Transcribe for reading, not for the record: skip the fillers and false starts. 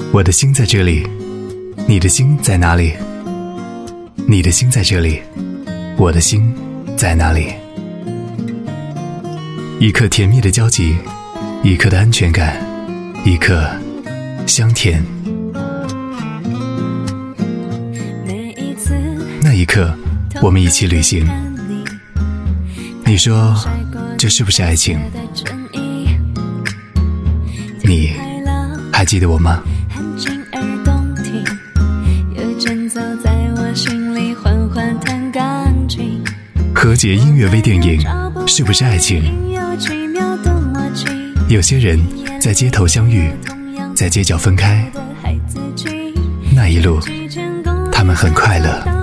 我的心在这里，你的心在哪里？你的心在这里，我的心在哪里？一刻甜蜜的交集，一刻的安全感，一刻香甜。那一刻，我们一起旅行。你说，这是不是爱情？你还记得我吗？和解音乐微电影，是不是爱情？有些人在街头相遇，在街角分开，那一路他们很快乐。